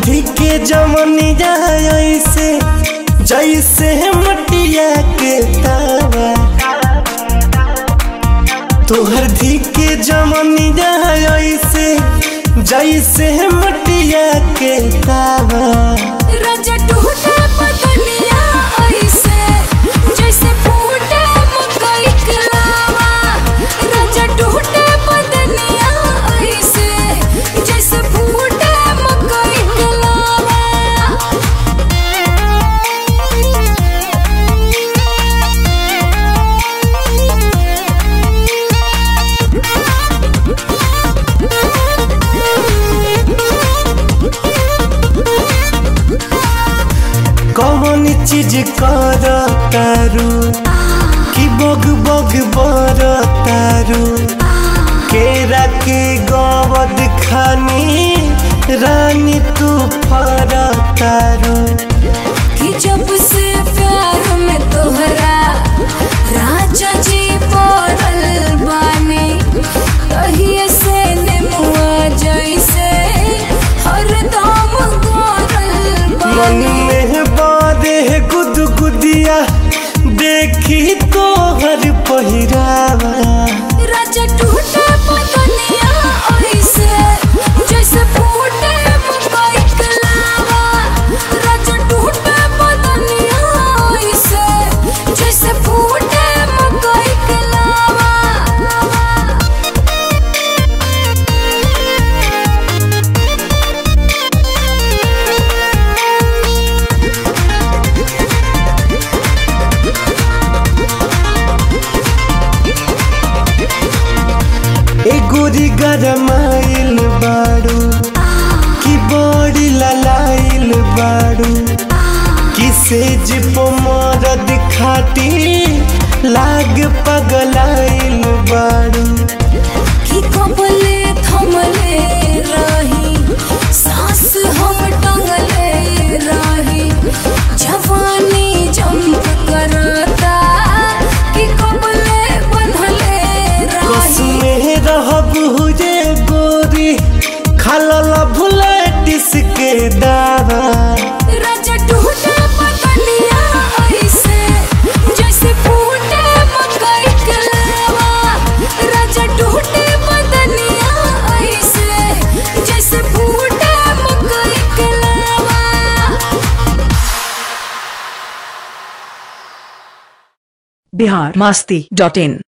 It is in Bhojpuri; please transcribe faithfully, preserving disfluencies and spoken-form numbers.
धिके जमनिया ऐसे जैसे मटिया के तावा। तोहर धिके जमनिया ऐसे जैसे मटिया के तावा। राजा टूटे बदनिया ऐसे जैसे फूटे मकई के लावा। राजा टूटे बदनिया ऐसे जैसे फूटे मकई के लावा। कौन चीज कर तारू कि बग बग बर तारू। केरा के गवद खानी रानी तू फर तारू। कि जब से प्यार में तोहरा राजा जी पड़ल बानी तहिए से नेमुआ जैसे हरदम गरल मन बानी। में बादे गुदगुदिया देखी तोहर पहिरावा। राजा टूटे बदनिया ऐसे जैसे फूटे मकई के लावा। राजा टूटे बदनिया ऐसे जैसे फूटे मकई के लावा। ए गोरी गरमाइल बाड़ू कि बड़ी ललाइल बाड़ू। किसे जिपो मरद खाटी लाग पगलाइल बाड़ू। कि कबले थमले रही सांस हम टंगले रही। जवानी जंप करता कि कबले बंधले रही। कसमे रहब हुए गोरी खालल भुलेटिस के दावा। राजा टूटे बदनिया ऐसे जैसे फूटे मकई के लावा। राजा टूटे बदनिया ऐसे जैसे फूटे मकई के लावा। बिहार मस्ती डॉट इन।